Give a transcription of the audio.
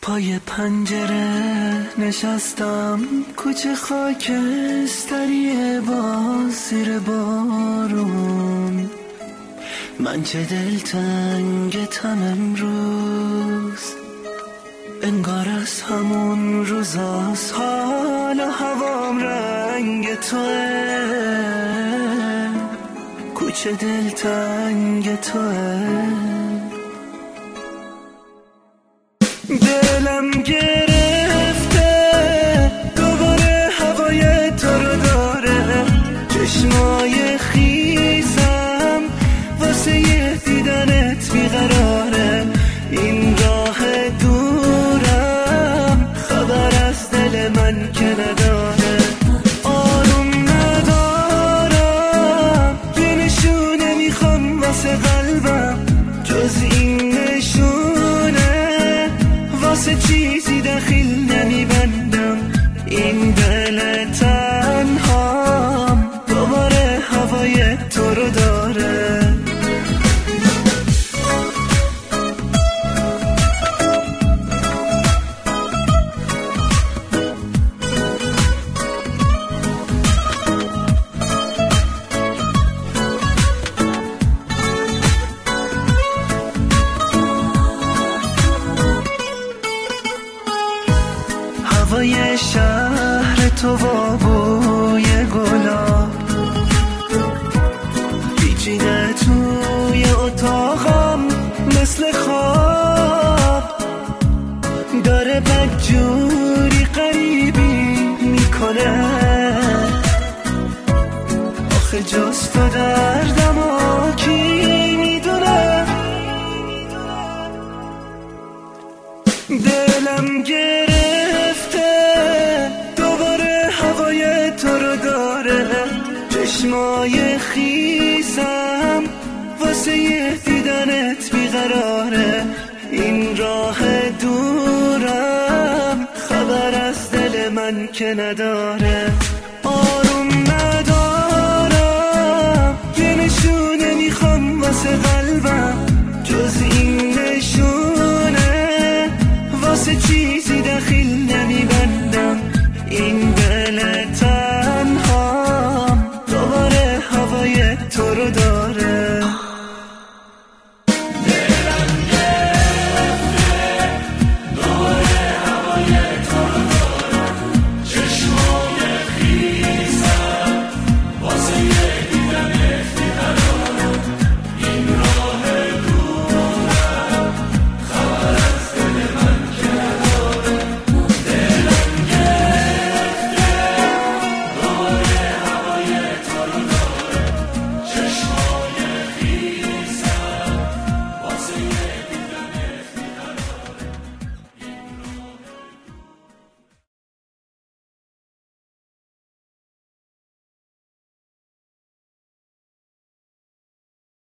پای پنجره نشستم، کوچه خاکستریه باز زیر بارون. من چه دلتنگتم امروز، انگار از همون روزاست. حالا هوام رنگ توه، کوچه دلتنگ توه. دلم گرفته دوباره هوای تو رو داره، چشمای خیزم واسه یه دیدنت بیقراره. این راه دورم خبر از دل من که نداره. آروم ندارم، یه نشونه میخوام واسه قلبم، جز این نشونه واسه چیزی دخیل نمیبندم. این دل تنهام دوباره هوای تو رو داره. هوای شهر تو با بوی گلاب پیچیده توی اتاقم مثل خواب، داره بدجوری غریبی میکنه. آخه جز تو دردم و کی میدونه. دلم گرفته دوباره هوای تو رو داره، چشمای خیزم واسه یه دیدنت بیقراره. این راه دورم خبر از دل من که نداره. آروم ندارم، یه نشونه میخوام واسه قلبم، جز این نشونه واسه چیزی دخیل